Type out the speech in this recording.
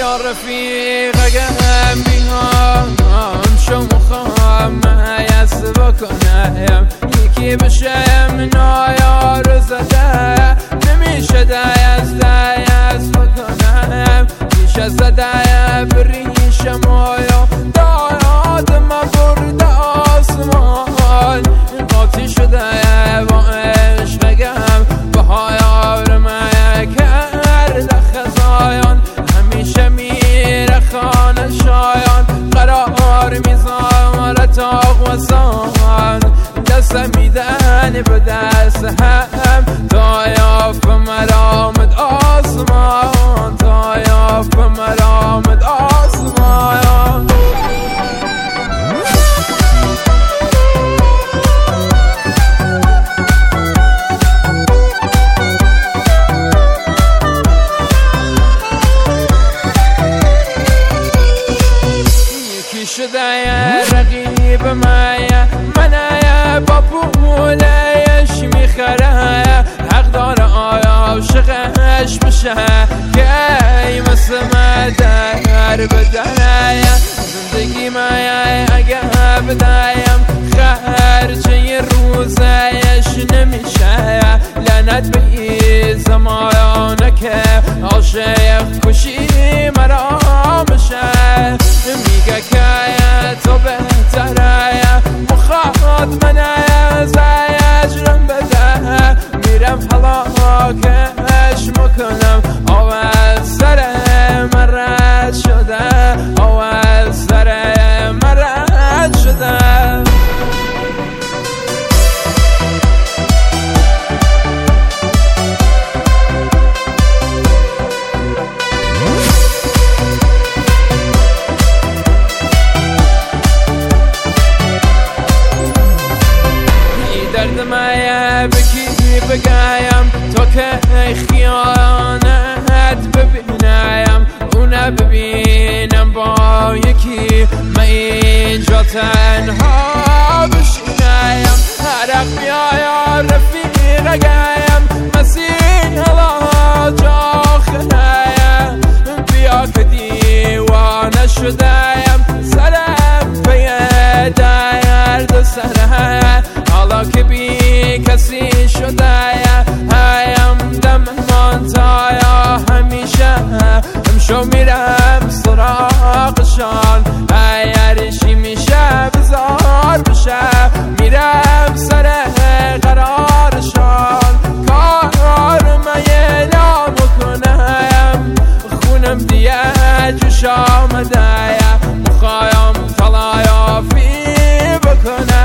یا رفیق اگه بیام شو مخوام مهیز بکنم یکی بشم نایار زده نمیشه دیز بکنم پیش از زده بریشم آیا داد ما برد آسمان قاطی شده با عشقم بهایار من کرده خزایان همیشه میره خانه شایان قرار میذاره تاق و سان دست میدن به دست هم تا یافت مرامد آسمان تا یافت مرامد آسمان شده رقیب منه با پولش میخره حق داره عاشقش بشه که مثل مدر بدنه زندگی من اگه بدایم خرچه روزش نمیشه لعنت به این زمانه که عاشق کشی مرا بشه میگه که تو بهتره مخواد منه زجرم بده میرم هلاکش میکنم اول سر من رد شده اول سر من رد شده درد من بکی بگایم تا که خیانت ببینم اونه ببینم با یکی من اینجا تنها بشینم عرق بیایا رفیق اگایم مسیح الله جا خنایم بیا که دیوانه شدم سرم پی درد سرم حالا که بی کسی شده هایم دم منتایا همیشه همشو میرم سراغشان هرشی میشه بزار بشه میرم سر قرارشان کار من یه نام کنم خونم دیگه جوش آمده مخوایم تلایافی بکنم